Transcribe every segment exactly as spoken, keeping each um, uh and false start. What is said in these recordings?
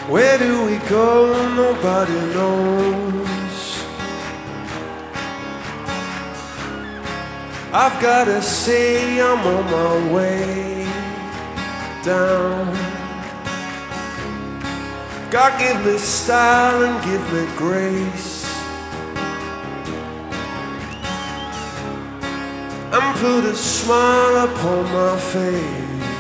Where do we go? Nobody knows. I've gotta say I'm on my way down. God give me style and give me grace, and put a smile upon my face.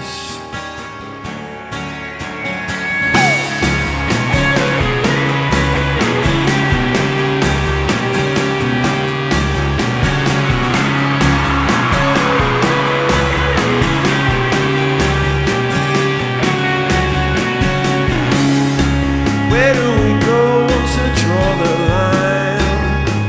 Where do we go to draw the line?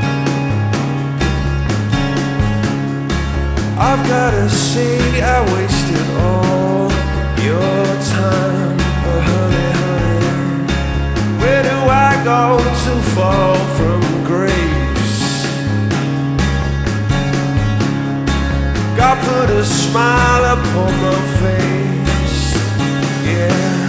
I've gotta say I wasted all your time, oh honey, honey. Where do I go to fall from grace? God put a smile upon my face, yeah.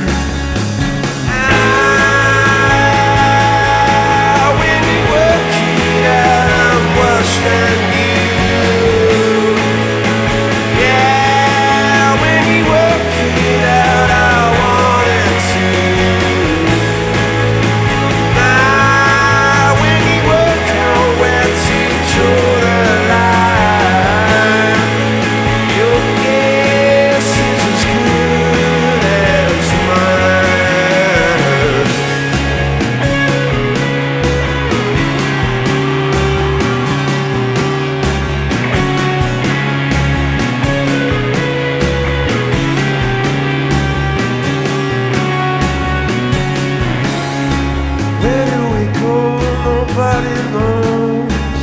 Nobody knows.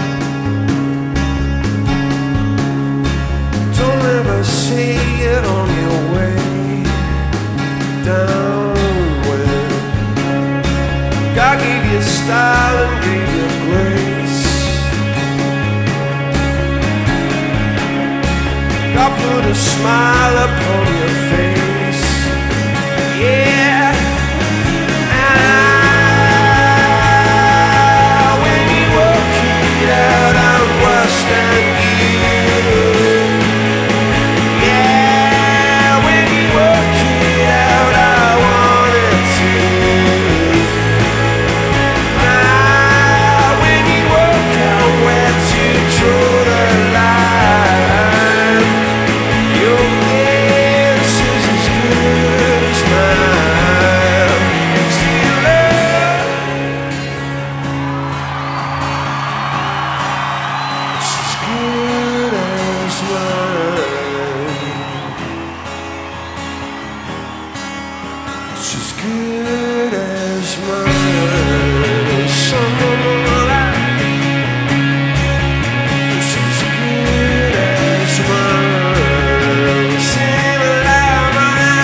Don't ever see it on your way down. When God gave you style and gave you grace, God put a smile upon your face, yeah. It's as good as mine. Someone alive. It's as good as mine. Sing aloud,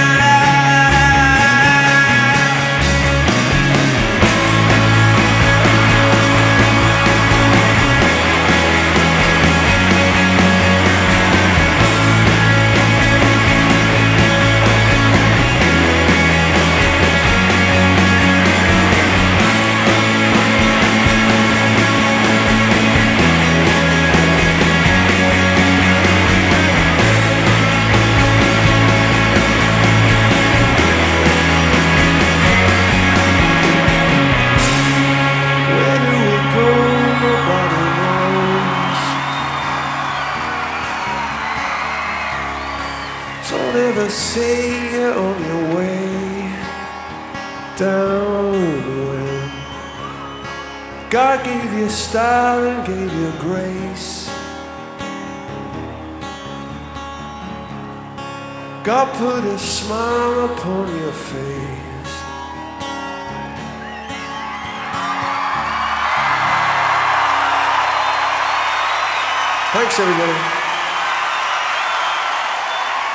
don't ever say you're on your way down. When God gave you style and gave you grace, God put a smile upon your face. Thanks everybody.